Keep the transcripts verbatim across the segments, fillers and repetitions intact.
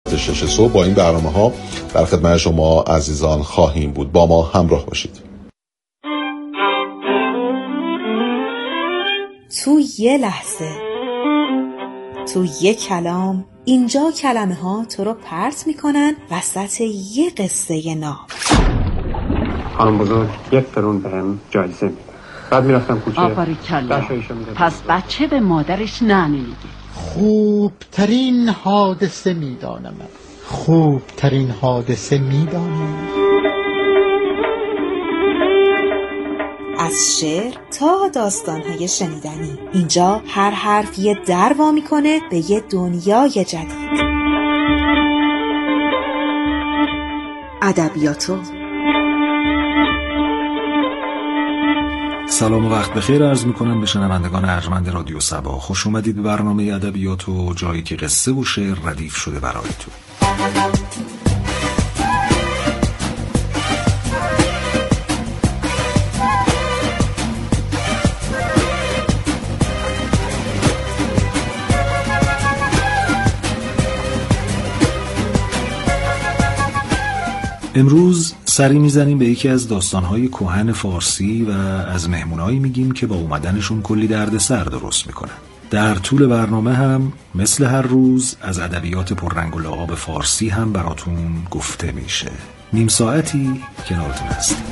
شش صبح با این برنامه ها در خدمت شما عزیزان خواهیم بود. با ما همراه باشید. تو یه لحظه، تو یه کلام، اینجا کلمه ها تو رو پرت میکنن وسط یه قصه ناب. خانم بزرگ یک قرون بهم جایزه میده. بعد میرفتم کوچه. آباریکلا. پس بچه به مادرش نه نمیگه. خوبترین حادثه میدانم. خوبترین حادثه میدانم. از شعر تا داستان‌های شنیدنی، اینجا هر حرف یه در وا میکنه به یه دنیای جدید. ادبیاتو. سلام و وقت بخیر عرض میکنم به شنوندگان ارجمند رادیو صبا. خوش اومدید به برنامه ادبیاتو، جایی که قصه و شعر ردیف شده برای تو. امروز سری میزنیم به یکی از داستانهای کهن فارسی و از مهمونایی میگیم که با اومدنشون کلی دردسر درست میکنن. در طول برنامه هم مثل هر روز از ادبیات پررنگ و لعاب فارسی هم براتون گفته میشه. نیم ساعتی کنارتون هستیم.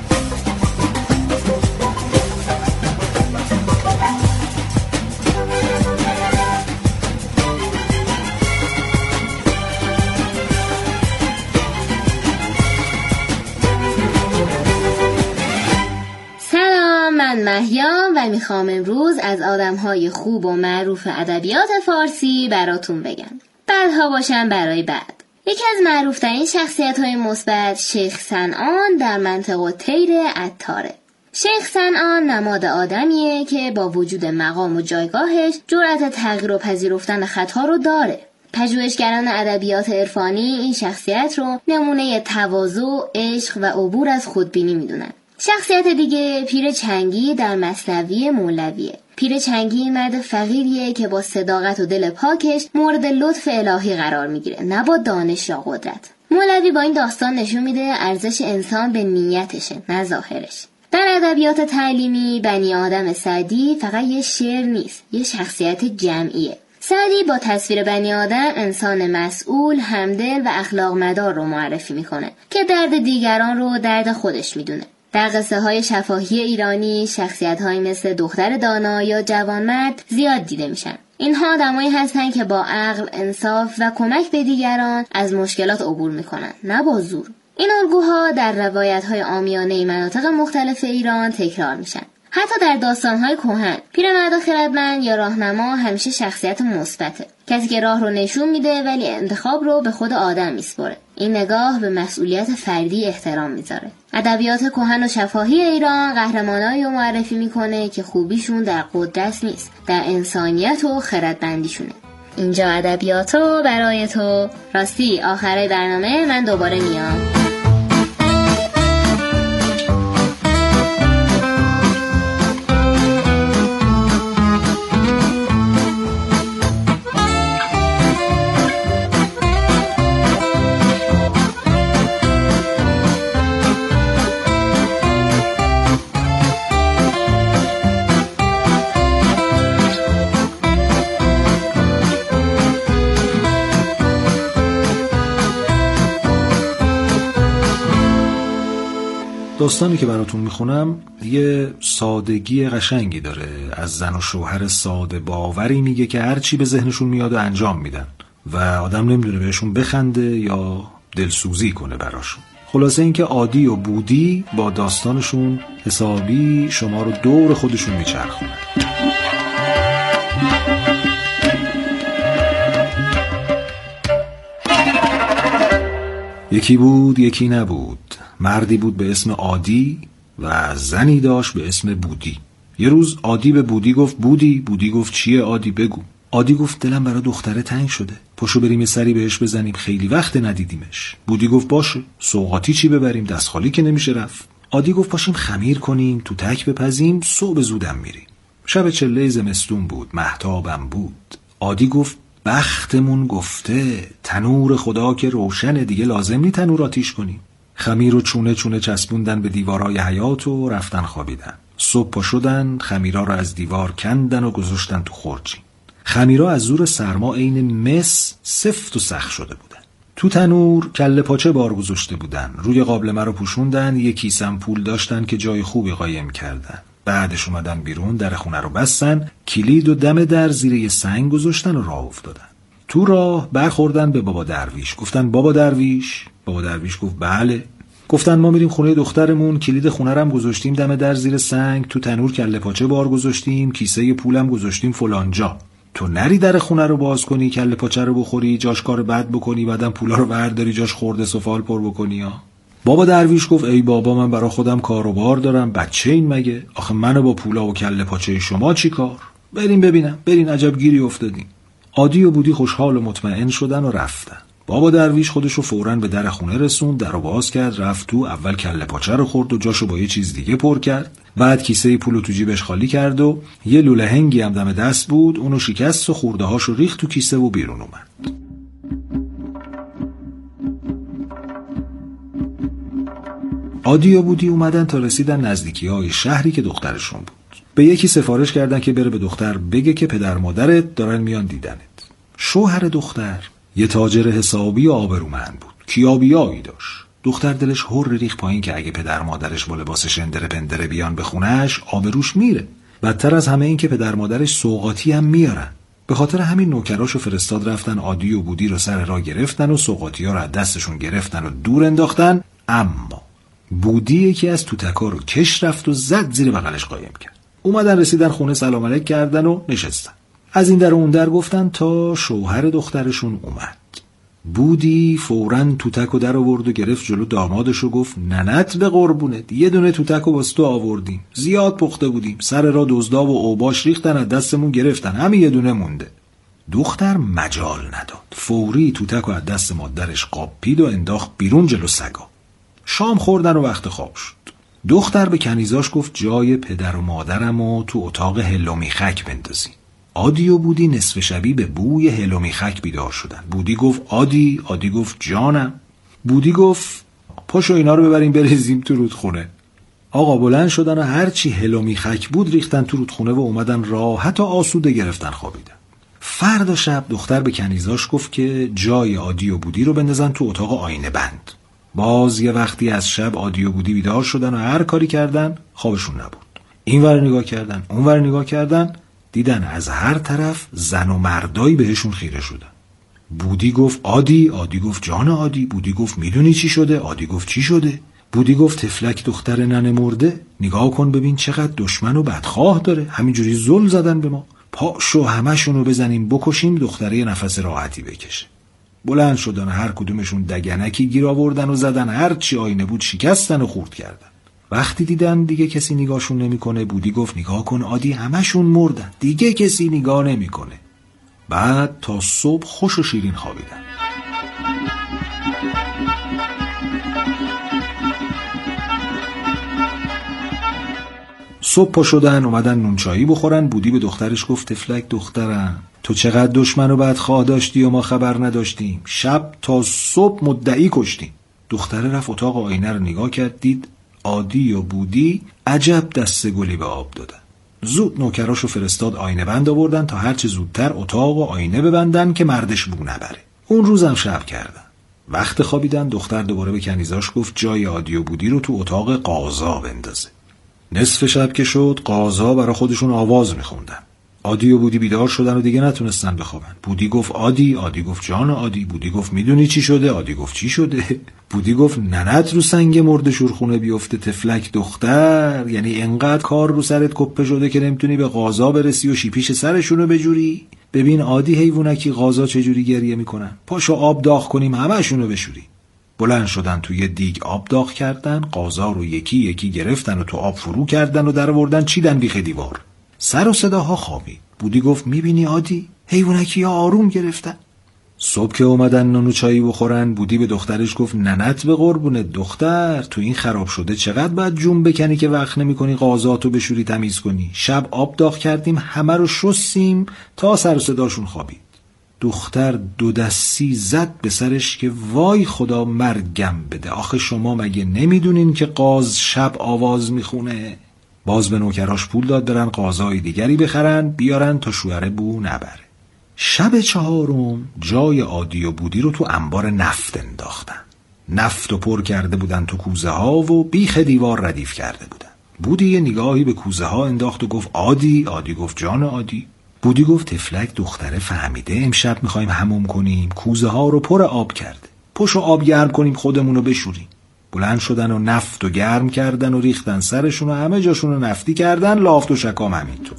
مهیام و میخوام امروز از آدمهای خوب و معروف ادبیات فارسی براتون بگم. بعدها باشم برای بعد. یکی از معروفترین شخصیت‌های مثبت شیخ صنعان در منطقه طیر عطاره. شیخ صنعان نماد آدمیه که با وجود مقام و جایگاهش جرأت تغییر و پذیرفتن خطا رو داره. پژوهشگران ادبیات عرفانی این شخصیت رو نمونه تواضع، عشق و عبور از خودبینی میدونن. شخصیت دیگه پیر چنگی در مثنوی مولویه. پیر چنگی مرد فقیریه که با صداقت و دل پاکش مورد لطف الهی قرار میگیره، نه با دانش یا قدرت. مولوی با این داستان نشون میده ارزش انسان به نیتشه، نه ظاهرش. در ادبیات تعلیمی بنی آدم سعدی فقط یه شعر نیست، یه شخصیت جمعیه. سعدی با تصویر بنی آدم انسان مسئول، همدل و اخلاق مدار رو معرفی میکنه که درد دیگران رو درد خودش میدونه. در قصه های شفاهی ایرانی شخصیت های مثل دختر دانا یا جوانمرد زیاد دیده میشن. اینها آدمایی هستن که با عقل، انصاف و کمک به دیگران از مشکلات عبور میکنن، نه با زور. این الگوها در روایت های عامیانه مناطق مختلف ایران تکرار میشن. حتی در داستان‌های کهن پیرمرد خردمند یا راهنما همیشه شخصیت مثبته، کسی که راه رو نشون میده ولی انتخاب رو به خود آدم میسپره. این نگاه به مسئولیت فردی احترام میذاره. ادبیات کهن و شفاهی ایران قهرمانایی رو معرفی میکنه که خوبیشون در قدرت نیست، در انسانیت و خردمندیشونه. اینجا ادبیاتو برای تو. راستی آخره برنامه من دوباره میام. داستانی که براتون میخونم یه سادگی قشنگی داره. از زن و شوهر ساده باوری میگه که هرچی به ذهنشون میاد و انجام میدن و آدم نمیدونه بهشون بخنده یا دلسوزی کنه براشون. خلاصه این که عادی و بودی با داستانشون حسابی شما رو دور خودشون میچرخونن. یکی بود یکی نبود. مردی بود به اسم عادی و زنی داشت به اسم بودی. یه روز عادی به بودی گفت بودی. بودی گفت چیه عادی بگو. عادی گفت دلم برای دختره تنگ شده، پاشو بریم یه سری بهش بزنیم، خیلی وقت ندیدیمش. بودی گفت باشه، سوغاتی چی ببریم، دست خالی که نمیشه رفت. عادی گفت پاشیم خمیر کنیم، تو تک بپزیم، صبح زودم میریم. شب چله زمستون بود، مهتابم بود. عادی گفت بختمون گفته، تنور خدا که روشنه، دیگه لازم نی تنور آتیش کنیم. خمیر و چونه چونه چسبوندن به دیوارای حیاط و رفتن خوابیدن. صبح پا شدن، خمیرا رو از دیوار کندن و گذاشتن تو خورجین. خمیرا از زور سرما عین مس سفت و سخت شده بودن. تو تنور کله پاچه بار گذاشته بودن. روی قابلمه رو پوشوندن، یک کیسم پول داشتن که جای خوبی قایم کردن. بعدش اومدن بیرون، در خونه رو بستن، کلید و دم در زیر یه سنگ گذاشتن و راه افتادن. تو راه برخوردن به بابا درویش. گفتن بابا درویش. بابا درویش گفت بله. گفتن ما میریم خونه دخترمون، کلید خونه رو هم گذاشتیم دم در زیر سنگ، تو تنور کله پاچه بار گذاشتیم، کیسه پولم گذاشتیم فلان جا. تو نری در خونه رو باز کنی، کله پاچه رو بخوری، جاش کار بد بکنی، بعدم پولا رو برداری جاش خورده سفال پر بکنی ها. بابا درویش گفت ای بابا، من برا خودم کاروبار دارم، بچه این مگه؟ آخه منو با پولا و کله پاچه شما چی کار؟ بریم ببینم، برین عجب گیری افتادیم. عادی و بودی خوشحال و مطمئن شدن و رفتن. بابا درویش خودشو فوراً به در خونه رسوند، درو باز کرد، رفت تو، اول کله پاچه رو خورد و جاشو با یه چیز دیگه پر کرد، بعد کیسه پولو تو جیبش خالی کرد و یه لوله هنگی هم دم دست بود، اونو شکست و خورده هاشو ریخت تو کیسه و بیرون اومد. عادی و بودی اومدن تا رسیدن نزدیکی‌های شهری که دخترشون بود. به یکی سفارش کردن که بره به دختر بگه که پدر مادرت دارن میان دیدنت. شوهر دختر یه تاجر حسابی و آبرومند بود. کیابیایی داشت. دختر دلش هر ریخ پایین که اگه پدر مادرش با لباس شندره پندره بیان به خونه‌اش، آبروش میره. بدتر از همه این که پدر مادرش سوغاتی هم میارن. به خاطر همین نوکراشو فرستاد رفتن عادی و بودی رو سر راه گرفتن و سوغاتی‌ها رو از دستشون گرفتن و دور انداختن. اما بودی یکی از توتکا رو کش رفت و زد زیر بغلش قایم کرد. اومدن رسیدن خونه، سلام علیک کردن و نشستن. از این در و اون در گفتن تا شوهر دخترشون اومد. بودی فوراً توتکو در آورد و گرفت جلو دامادش و گفت ننت به قربونت، یه دونه توتکو واسه تو آوردیم، زیاد پخته بودیم، سر را دزدا و اوباش ریختن از دستمون گرفتن، همین یه دونه مونده. دختر مجال نداد، فوری توتکو از دست مادرش قاپید و انداخت بیرون جلو سگا. شام خوردن و وقت خواب شد. دختر به کنیزاش گفت جای پدر و مادرمو تو اتاق هل و میخک بندازین. عادی و بودی نصف شبی به بوی هل و میخک بیدار شدن. بودی گفت عادی، عادی گفت جانم. بودی گفت پاشو اینا رو ببریم بریزیم تو رودخونه. آقا بلند شدن و هرچی هل و میخک بود ریختن تو رودخونه و اومدن راحت و آسوده گرفتن خوابیدن. فردا شب دختر به کنیزاش گفت که جای عادی و بودی رو بندازن تو اتاق آینه بند. باز یه وقتی از شب عادی و بودی بیدار شدن و هر کاری کردن خوابشون نبود. این ور نگاه کردن، اون ور نگاه کردن، دیدن از هر طرف زن و مردایی بهشون خیره شدن. بودی گفت عادی، عادی گفت جان عادی، بودی گفت میدونی چی شده؟ عادی گفت چی شده؟ بودی گفت تفلک دختر ننه مرده، نگاه کن ببین چقدر دشمن و بدخواه داره، همینجوری ظلم زدن به ما، پاشو همشونو بزنیم بکشیم دختره نفس راحتی بکشه. بلند شدن و هر کدومشون دگنکی گیر آوردن و زدن، هر چی آینه بود شکستن و خورد کردن. وقتی دیدن دیگه کسی نگاهشون نمیکنه، بودی گفت نگاه کن عادی، همشون مردن، دیگه کسی نگاه نمیکنه. بعد تا صبح خوش و شیرین خوابیدن. صبح پا شدن اومدن نونچایی بخورن. بودی به دخترش گفت تفلک دخترم، تو چقدر دشمن و بدخواه داشتی و ما خبر نداشتیم، شب تا صبح مدعی کشتیم. دختره رفت اتاق آینه رو نگاه کرد، دید عادی و بودی عجب دست گلی به آب دادن. زود نوکراشو فرستاد آینه بند آوردن تا هرچه زودتر اتاق و آینه ببندن که مردش بو نبره. اون روزم شب کردن. وقت خوابیدن دختر دوباره به کنیزاش گفت جای عادی و بودی رو تو اتاق قاضا بندازه. نصف شب که شد قاضا برای خودشون آواز میخوندن. عادی و بودی بیدار شدن و دیگه نتونستن بخوابن. بودی گفت عادی، عادی گفت جان عادی، بودی گفت میدونی چی شده؟ عادی گفت چی شده؟ بودی گفت ننت رو سنگ مرد شورخونه بیفته تفلک دختر، یعنی انقدر کار رو سرت کپه شده که نمیتونی به قاضا برسی و شیپیش سرشونو بجوری؟ ببین عادی حیوانکی قاضا چجوری گریه میکنن، پاشو آب داغ کنیم همشونو بشوری. بلند شدن توی دیگ آب داغ کردن، قاضا رو یکی یکی گرفتن و تو آب فرو کردن و در آوردن چیدن بیخ دیوار. سر و صداها خوابید. بودی گفت میبینی عادی حیوانکی ها آروم گرفتن. صبح که اومدن نون و چایی بخورن، بودی به دخترش گفت ننت به قربونه دختر، تو این خراب شده چقدر باید جون بکنی که وقت نمی کنی قاضاتو بشوری تمیز کنی. شب آب داغ کردیم همه رو شستیم تا سر و صداشون خوابید. دختر دو دستی زد به سرش که وای خدا مرگم بده، آخه شما مگه نمیدونین که قاز شب آواز میخونه؟ باز به نوکراش پول داد برن قازای دیگری بخرن بیارن تا شوهر بو نبره. شب چهارم جای عادی و بودی رو تو انبار نفت انداختن. نفت و پر کرده بودن تو کوزه ها و بیخ دیوار ردیف کرده بودن. بودی یه نگاهی به کوزه ها انداخت و گفت عادی. عادی گفت جان عادی. بودی گفت تفلک دختره فهمیده امشب میخوایم حموم کنیم، کوزه ها رو پر آب کرده، پشو آب گرم کنیم خودمونو بشوریم. بلند شدن و نفت و گرم کردن و ریختن سرشون و همه جاشون رو نفتی کردن، لافت و شکام همینطور.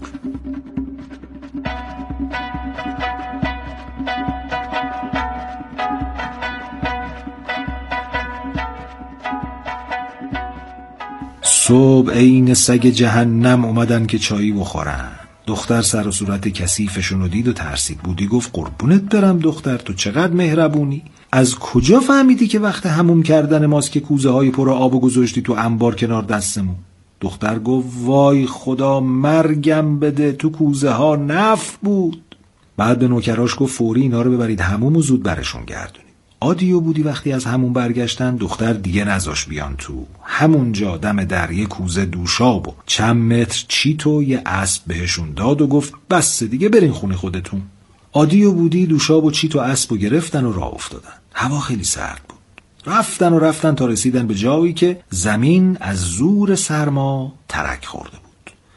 صبح عین سگ جهنم اومدن که چایی بخورن. دختر سر و صورت کثیفشون رو دید و ترسید. بودی گفت قربونت برم دختر، تو چقدر مهربونی، از کجا فهمیدی که وقت حموم کردن ماست که کوزه های پر آب گذاشتی تو انبار کنار دستمون؟ دختر گفت وای خدا مرگم بده، تو کوزه ها نفت بود. بعد به نوکراش گفت فوری اینا رو ببرید حموم و زود برشون گردونید. عادی و بودی وقتی از همون برگشتن دختر دیگه نذاش بیان تو. همونجا دم در یه کوزه دوشاب و چند متر چیت و یه اسب بهشون داد و گفت بس دیگه برین خونه خودتون. عادی و بودی دوشاب و چیت و اسب و گرفتن و راه افتادن. هوا خیلی سرد بود. رفتن و رفتن تا رسیدن به جایی که زمین از زور سرما ترک خورده بود.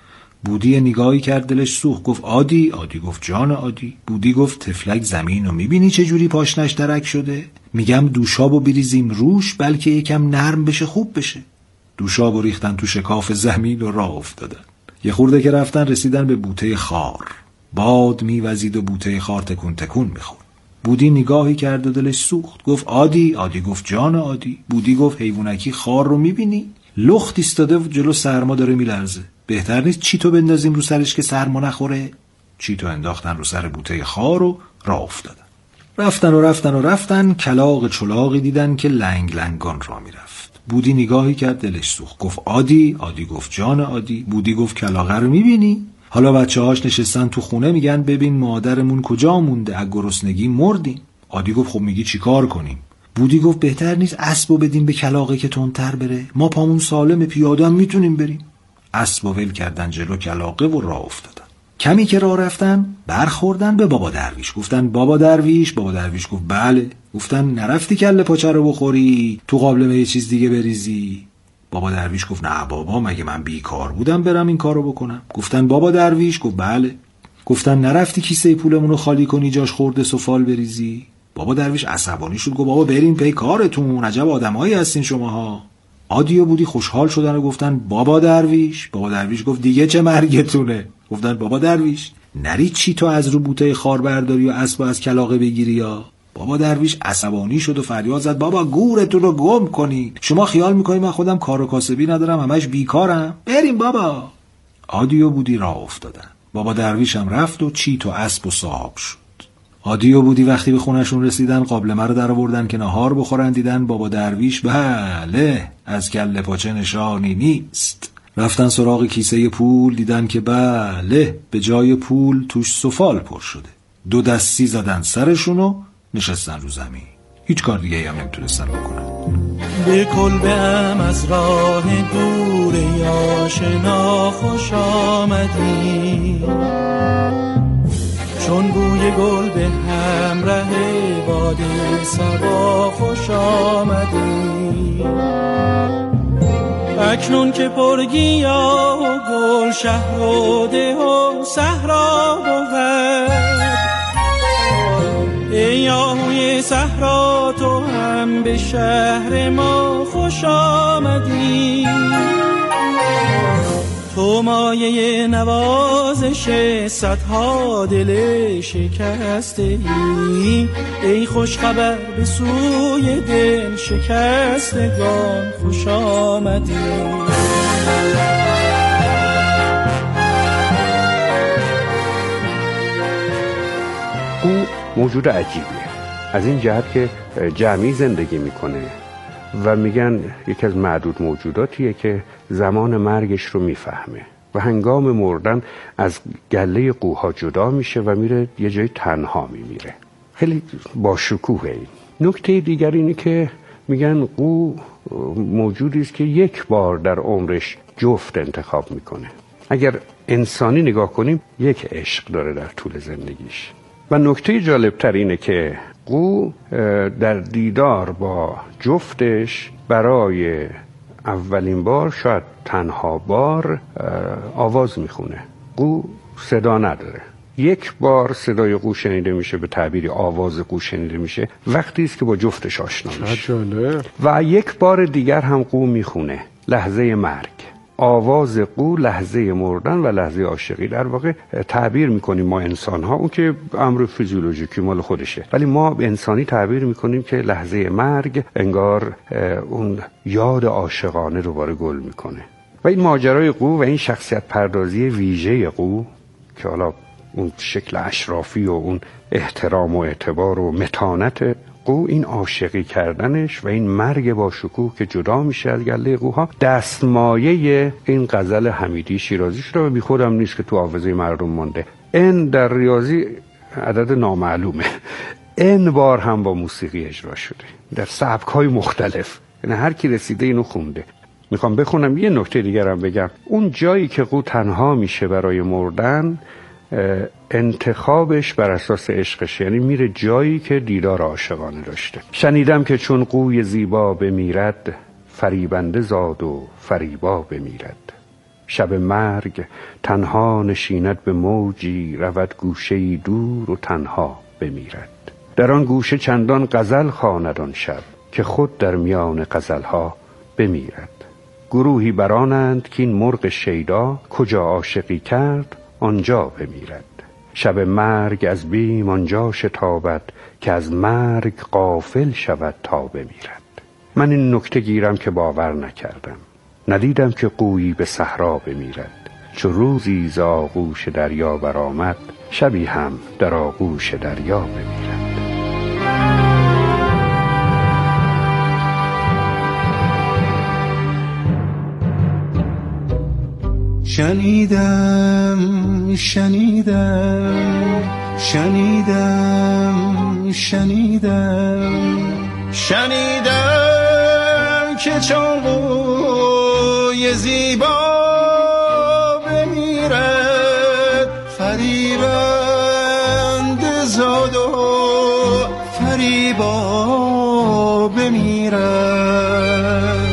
بودی نگاهی کرد دلش سوخت، گفت عادی. عادی گفت جان عادی. بودی گفت تفلک زمین رو میبینی چه جوری پاشنش ترک شده؟ میگم دوشابو بریزیم روش بلکه یکم نرم بشه خوب بشه. دوشابو ریختن تو شکاف زمین و راه افتادن. یه خورده که رفتن رسیدن به بوته خار. باد میوزید و بوته خار تکون تکون میخورد. بودی نگاهی کرد و دلش سوخت، گفت عادی. عادی گفت جان عادی. بودی گفت حیوانکی خار رو میبینی؟ لخت ایستاده و جلو سرما داره میلرزه. بهتر نیست چیتو بندازیم رو سرش که سرما نخوره؟ چیتو انداختن رو سر بوته خار و راه افتادن. رفتن و رفتن و رفتن کلاغ چلاغی دیدن که لنگ لنگان را میرفت. بودی نگاهی کرد دلش سوخت، گفت عادی. عادی گفت جان عادی. بودی گفت کلاغه رو میبینی؟ حالا بچه هاش نشستن تو خونه میگن ببین مادرمون کجا مونده، از گرسنگی مردیم. عادی گفت خب میگی چی کار کنیم؟ بودی گفت بهتر نیست اسبو بدیم به کلاغه که تندتر بره، ما پامون سالم پیاده هم میتونیم بریم. اسبو ول کردن جلو کلاغه و راه افتادن. کمی که راه رفتن برخوردن به بابا درویش. گفتن بابا درویش. بابا درویش گفت بله. گفتن نرفتی کله پاچه رو بخوری تو قابلمه یه چیز دیگه بریزی؟ بابا درویش گفت نه بابا مگه من بیکار بودم برم این کارو بکنم؟ گفتن بابا درویش. گفت بله. گفتن نرفتی کیسه پولمون رو خالی کنی جاش خورده سفال بریزی؟ بابا درویش عصبانی شد، گفت بابا بریم پی کارتون، عجب آدمایی هستین شماها. عادی و بودی خوشحال شدن و گفتن بابا درویش. بابا درویش گفت دیگه چه مرگتونه؟ گفتن بابا درویش نری چی تو از رو بوته خار برداری و اسب از کلاغه بگیری یا؟ بابا درویش عصبانی شد و فریاد زد بابا گورتون رو گم کنید، شما خیال میکنید من خودم کار و کاسبی ندارم همش بیکارم، بریم بابا. عادی و بودی راه افتادن. بابا درویش هم رفت و چیت و اسب و صاحب شد. عادی و بودی وقتی به خونشون رسیدن قابلمه رو در آوردن که نهار بخورن، دیدن بابا درویش بله از کله پاچه نشانی نیست. رفتن سراغ کیسه پول، دیدن که بله به جای پول توش سفال پر شده. دو دستی زدن سرشون و نشستن رو زمین. هیچ کار دیگه هم نمیتونستن بکنن. به کلبه‌ام از راه دور آشنا خوش آمدی، چون بوی گل به همراه باد صبا خوش آمدی. اکنون که پرگیا و گل شهر و ده و صحرا بود، ای آهوی صحرا تو هم به شهر ما خوش آمدی. تو مایه نوازش صدها دل شکسته ای، ای خوش خبر به سوی دل شکستگان خوش آمدی. او موجود عجیبیه از این جهت که جمعی زندگی میکنه و میگن یکی از معدود موجوداتیه که زمان مرگش رو میفهمه و هنگام مردن از گله قوها جدا میشه و میره یه جای تنها میمیره. خیلی با شکوه. این نکته دیگر اینه که میگن قو موجودی است که یک بار در عمرش جفت انتخاب میکنه. اگر انسانی نگاه کنیم یک عشق داره در طول زندگیش. و نکته جالبتر اینه که قو در دیدار با جفتش برای اولین بار، شاید تنها بار، آواز میخونه. قو صدا نداره. یک بار صدای قو شنیده میشه، به تعبیری آواز قو شنیده میشه وقتی است که با جفتش آشنا میشه. و یک بار دیگر هم قو میخونه، لحظه مرگ. آواز قو لحظه مردن و لحظه عاشقی. در واقع تعبیر میکنیم ما انسان ها، اون که امر فیزیولوژیکی مال خودشه، ولی ما انسانی تعبیر میکنیم که لحظه مرگ انگار اون یاد عاشقانه رو دوباره گل میکنه. و این ماجرای قو و این شخصیت پردازی ویژه قو که حالا اون شکل اشرافی و اون احترام و اعتبار و متانت قو، این عاشقی کردنش و این مرگ با شکوه که جدا میشه از گله قوها، دستمایه این غزل حمیدی شیرازی شده و بی خودم نیست که تو حافظه مردم مانده. این در ریاضی عدد نامعلومه، این بار هم با موسیقی اجرا شده در سبک‌های مختلف، یعنی هر کی رسیده اینو خونده. میخوام بخونم یه نکته دیگر هم بگم. اون جایی که قو تنها میشه برای مردن، انتخابش بر اساس عشقش، یعنی میره جایی که دیدار عاشقانه داشته. شنیدم که چون قوی زیبا بمیرد، فریبنده زاد و فریبا بمیرد. شب مرگ تنها نشیند به موجی، رود گوشه‌ای دور و تنها بمیرد. در آن گوشه چندان غزل خواند آن شب، که خود در میان غزلها بمیرد. گروهی برانند که این مرغ شیدا، کجا عاشقی کرد آنجا بمیرد. شب مرگ از بیم آنجا شتابد، که از مرگ غافل شود تا بمیرد. من این نکته گیرم که باور نکردم، ندیدم که قویی به صحرا بمیرد. چو روزی ز آغوش دریا برآمد، شبی هم در آغوش دریا بمیرد. شنیدم شنیدم شنیدم شنیدم شنیدم که چون قوی زیبا بمیرد، فریبنده زاد و فریبا بمیرد.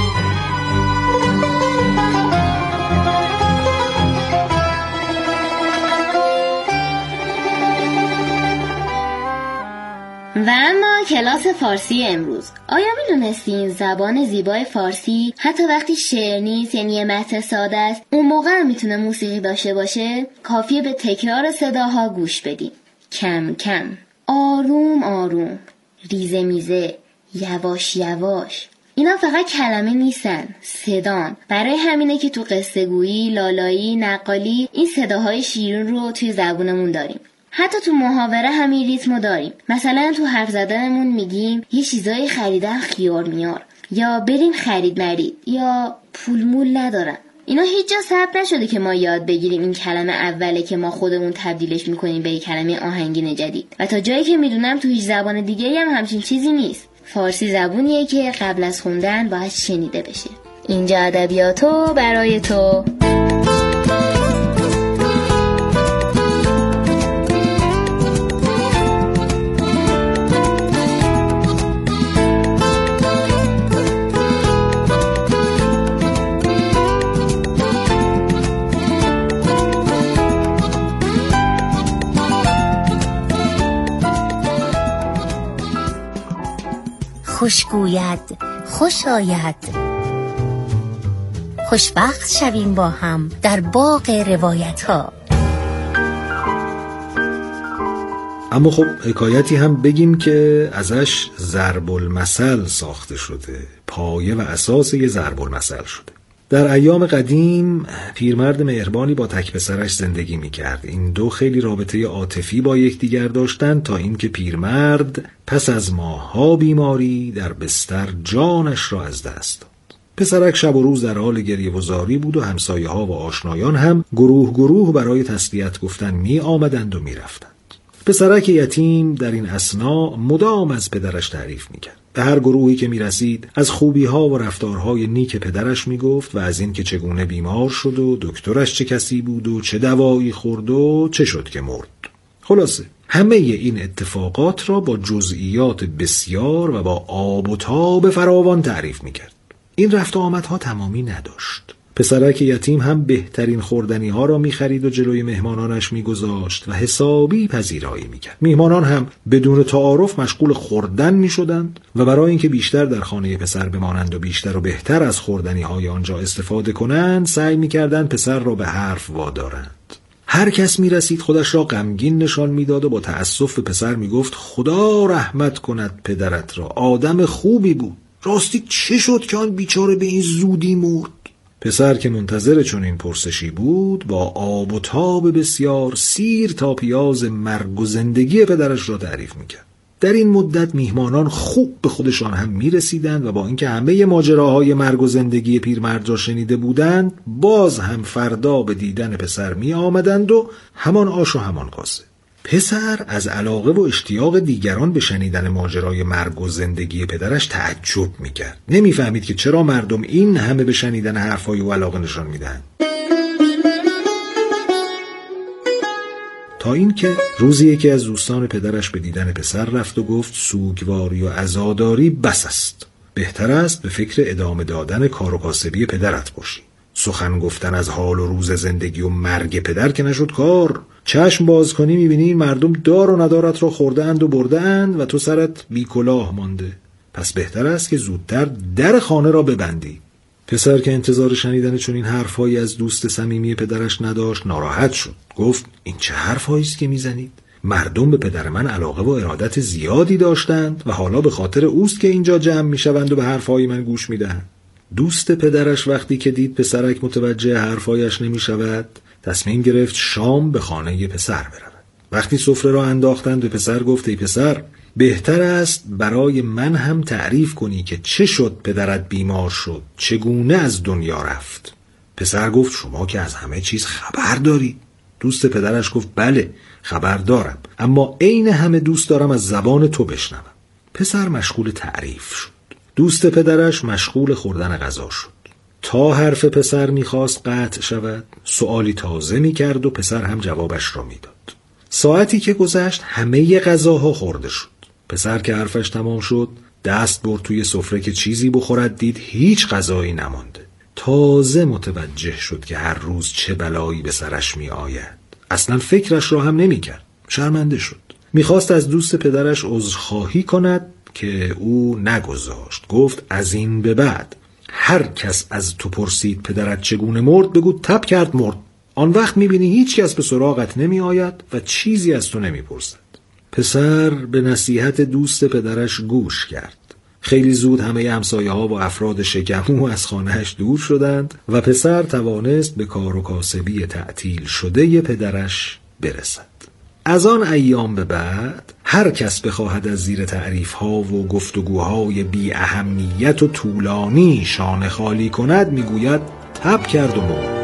و اما کلاس فارسی امروز. آیا میدونستین زبان زیبای فارسی حتی وقتی شعر نیست، یعنی یه متن ساده است، اون موقع میتونه موسیقی داشته باشه؟ کافیه به تکرار صداها گوش بدیم. کم کم، آروم آروم، ریزه میزه، یواش یواش. اینا فقط کلمه نیستن، صدان. برای همینه که تو قصه گویی، لالایی، نقالی این صداهای شیرین رو توی زبونمون داریم. حتی تو محاوره همین ریتمو داریم. مثلا تو حرف زدنمون میگیم یه چیزایی خریدم خیار میار، یا بریم خرید مرید، یا پول مول ندارم. اینا هیچ جا ثبت نشده که ما یاد بگیریم این کلمه اوله که ما خودمون تبدیلش میکنیم به کلمه آهنگین جدید. و تا جایی که میدونم تو هیچ زبان دیگه‌ای هم همچین چیزی نیست. فارسی زبونیه که قبل از خوندن باید شنیده بشه. اینجا ادبیاتو برای تو. خوش گوید خوش آید، خوشبخت شویم با هم در باغ روایت ها. اما خب حکایتی هم بگیم که ازش ضرب المثل ساخته شده، پایه و اساس یه ضرب المثل شده. در ایام قدیم پیرمرد مهربانی با تک پسرش زندگی می‌کرد. این دو خیلی رابطه عاطفی با یکدیگر داشتند تا اینکه پیرمرد پس از ماه‌ها بیماری در بستر جانش را از دست داد. پسرک شب و روز در حال گریه و زاری بود و همسایه‌ها و آشنایان هم گروه گروه برای تسلیت گفتن می آمدند و می رفتند. پسرک یتیم در این اثنا مدام از پدرش تعریف میکرد. به هر گروهی که میرسید از خوبی‌ها و رفتارهای نیک پدرش میگفت و از این که چگونه بیمار شد و دکترش چه کسی بود و چه دوایی خورد و چه شد که مرد. خلاصه همه این اتفاقات را با جزئیات بسیار و با آب و تاب فراوان تعریف میکرد. این رفت و آمدها تمامی نداشت. پسرک یتیم هم بهترین خوردنی ها را می خرید و جلوی مهمانانش می گذاشت و حسابی پذیرایی می کرد. مهمانان هم بدون تعارف مشغول خوردن می شدند و برای اینکه بیشتر در خانه پسر بمانند و بیشتر و بهتر از خوردنی های آنجا استفاده کنند سعی می کردند پسر را به حرف وادارند. هر کس می رسید خودش را غمگین نشان می داد و با تأسف به پسر می گفت خدا رحمت کند پدرت را، آدم خوبی بود. راستی چه شد که آن بیچاره به این زودی مرد؟ پسر که منتظر چون این پرسشی بود با آب و تاب بسیار سیر تا پیاز مرگ و زندگی پدرش را تعریف میکرد. در این مدت میهمانان خوب به خودشان هم میرسیدند و با اینکه همه ماجراهای مرگ و زندگی پیرمرد را شنیده بودند باز هم فردا به دیدن پسر می آمدند و همان آش و همان کاسه. پسر از علاقه و اشتیاق دیگران به شنیدن ماجرای مرگ و زندگی پدرش تعجب میکرد. نمیفهمید که چرا مردم این همه به شنیدن حرفای او علاقه نشان میدن. تا اینکه روزی یکی از دوستان پدرش به دیدن پسر رفت و گفت سوگواری و عزاداری بس است. بهتر است به فکر ادامه دادن کار و کاسبی پدرت باشی. سخن گفتن از حال و روز زندگی و مرگ پدر که نشد کار. چشم باز کنی میبینی مردم دار و ندارت را خورده اند و برده اند و تو سرت بی کلاه مانده. پس بهتر است که زودتر در خانه را ببندی. پسر که انتظار شنیدن چون این حرفایی از دوست صمیمی پدرش نداشت ناراحت شد. گفت این چه حرفایی است که میزنید؟ مردم به پدر من علاقه و ارادت زیادی داشتند و حالا به خاطر اوست که اینجا جمع میشوند و به حرفای من گوش میدهند. دوست پدرش وقتی که دید پسرک متوجه حرفایش نمی شود تصمیم گرفت شام به خانه پسر برود. وقتی سفره را انداختند به پسر گفت ای پسر بهتر است برای من هم تعریف کنی که چه شد پدرت بیمار شد، چگونه از دنیا رفت. پسر گفت شما که از همه چیز خبر داری. دوست پدرش گفت بله خبر دارم، اما عین همه دوست دارم از زبان تو بشنوم. پسر مشغول تعریف شد. دوست پدرش مشغول خوردن غذا شد. تا حرف پسر میخواست قطع شود سؤالی تازه میکرد و پسر هم جوابش را میداد. ساعتی که گذشت همه غذاها خورده شد. پسر که حرفش تمام شد دست برد توی سفره که چیزی بخورد، دید هیچ غذایی نمانده. تازه متوجه شد که هر روز چه بلایی به سرش می آید. اصلا فکرش را هم نمی کرد. شرمنده شد. میخواست از دوست پدرش عذرخواهی کند که او نگذاشت. گفت از این به بعد هر کس از تو پرسید پدرت چگونه مرد بگو تب کرد مرد. آن وقت میبینی هیچ کس به سراغت نمی آید و چیزی از تو نمی پرسد. پسر به نصیحت دوست پدرش گوش کرد. خیلی زود همه همسایه ها و افراد شکمو از خانهش دور شدند و پسر توانست به کار و کاسبی تعطیل شده پدرش برسد. از آن ایام به بعد هر کس بخواهد از زیر تعریف ها و گفتگوهای بی اهمیت و طولانی شانه خالی کند میگوید تب کرد و مرد.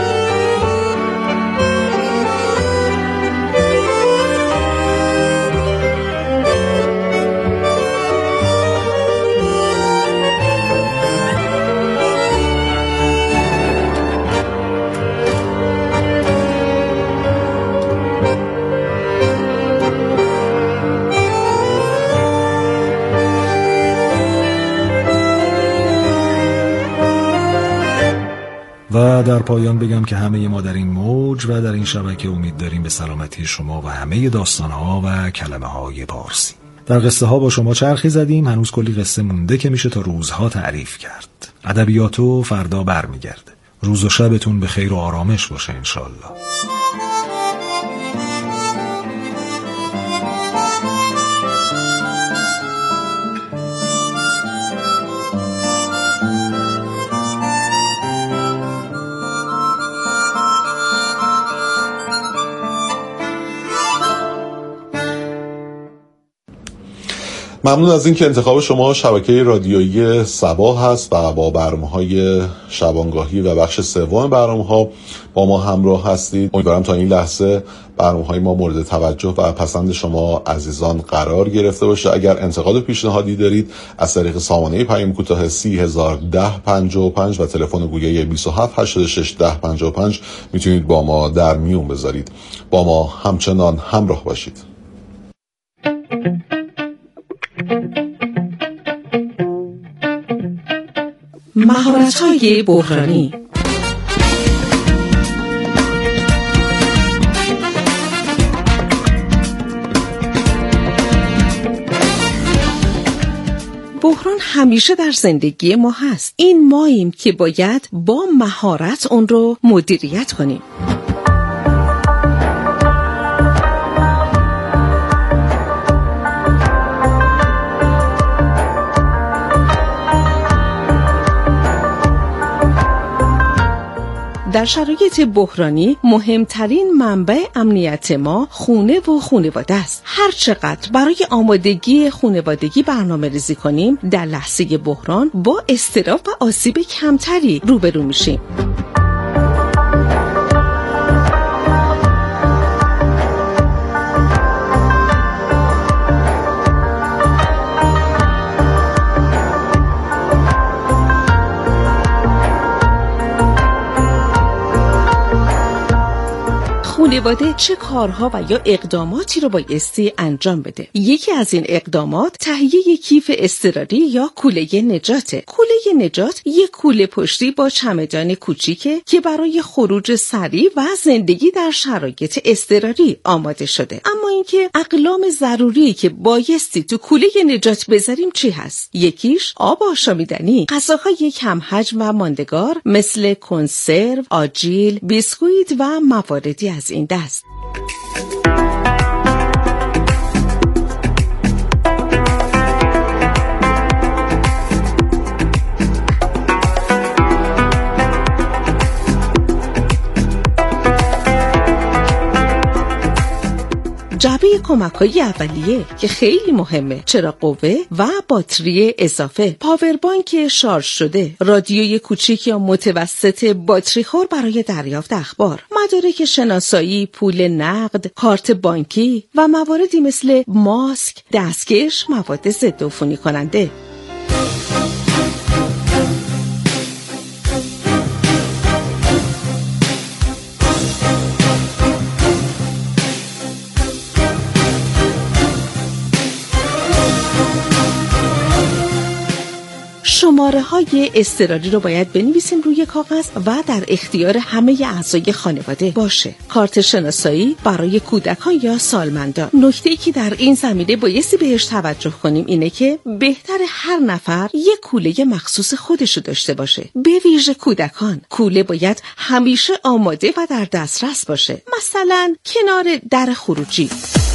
و در پایان بگم که همه ما در این موج و در این شبکه امید داریم به سلامتی شما و همه داستانها و کلمه های پارسی. در قصه ها با شما چرخی زدیم، هنوز کلی قصه مونده که میشه تا روزها تعریف کرد. ادبیاتو فردا برمیگرده. روز و شبتون به خیر و آرامش باشه انشالله. ممنون از این که انتخاب شما شبکه رادیویی صبا هست و با برنامه‌های شبانگاهی و بخش سوم برنامه‌ها با ما همراه هستید. امیدوارم تا این لحظه برنامه‌های ما مورد توجه و پسند شما عزیزان قرار گرفته باشه. اگر انتقاد و پیشنهادی دارید از طریق سامانه پیام کوتاه سی هزار و ده پنجاه و پنج و تلفن گویای بیست و هفت هشتاد و شش ده پنجاه و پنج میتونید با ما در میون بذارید. با ما همچنان همراه باشید. مهارت‌های بحرانی. بحران همیشه در زندگی ما هست. این ماییم که باید با مهارت اون رو مدیریت کنیم. در شرایط بحرانی مهمترین منبع امنیت ما خونه و خانواده است. هر چقدر برای آمادگی خانوادگی برنامه ریزی کنیم، در لحظه بحران با اضطراب و آسیب کمتری روبرو میشیم. خانواده چه کارها و یا اقداماتی رو بایستی انجام بده؟ یکی از این اقدامات تهیه کیف اضطراری یا کوله نجاته. کوله نجات یک کوله پشتی با چمدان کوچیکه که برای خروج سریع و زندگی در شرایط اضطراری آماده شده. اما اینکه اقلام ضروری که بایستی تو کوله نجات بذاریم چی هست؟ یکیش آب آشامیدنی، غذاهای کم حجم و ماندگار مثل کنسرو، آجیل، بیسکویت و مواردی از این دست. جعبه کمک‌های اولیه که خیلی مهمه، چراغ قوه و باتری اضافه، پاوربانک شارژ شده، رادیوی کوچیک یا متوسط باتری خور برای دریافت اخبار، مدارک شناسایی، پول نقد، کارت بانکی و مواردی مثل ماسک، دستکش، مواد ضد عفونی کننده. شماره های اضطراری رو باید بنویسیم روی کاغذ و در اختیار همه اعضای خانواده باشه. کارت شناسایی برای کودکان یا سالمندان. نکته‌ای که در این زمینه بایستی بهش توجه کنیم اینه که بهتر هر نفر یک کوله مخصوص خودشو داشته باشه. به ویژه کودکان، کوله باید همیشه آماده و در دسترس باشه. مثلا کنار در خروجی.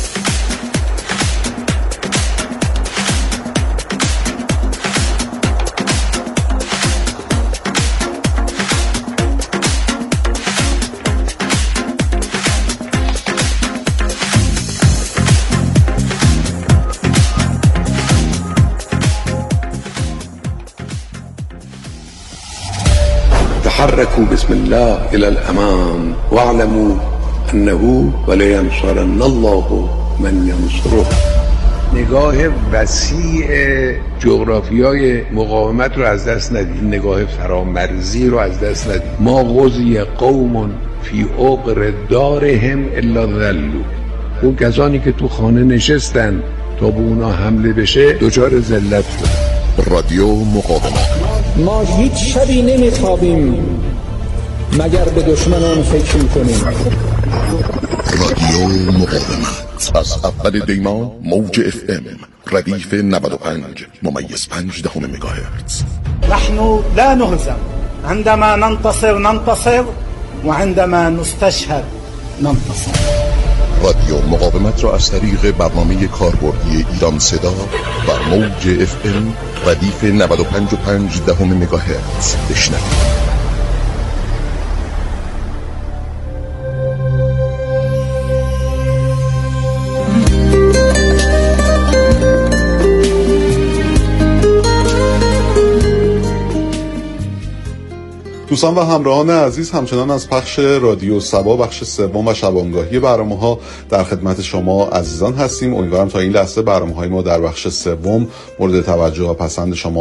تحركوا بسم الله إلى الأمام واعلموا أنه ولينصرن الله من ينصره. نگاه وسیع جغرافیای مقاومت رو از دست ندید، نگاه فرامرزی رو از دست ندید. ما غزی قوم فی عقر دارهم الا ذلوا. اون کسانی که تو خانه نشستن تا به اونا حمله بشه دچار ذلت شدن. رادیو مقاومت. ما هیچ شبی نمیخوابیم مگر به دشمنان فکر کنیم. رادیو مقاومت از اول دیما موج اف ام ردیف نود و پنج ممیز پنج دهم مگاهرتز. نحن لا نهزم عندما ننتصر ننتصر وعندما نستشهد ننتصر. رادیو مقاومت را از طریق برنامه کاربردی ایران صدا بر موج اف ام ردیف نود و پنج و پنج دهم مگاهرتز بشنوید. دوستان و همراهان عزیز، همچنان از پخش رادیو صبا بخش سوم و شبانگاهی برنامه‌ها در خدمت شما عزیزان هستیم. امیدوارم تا این لحظه برنامه‌های ما در بخش سوم مورد توجه و پسند شما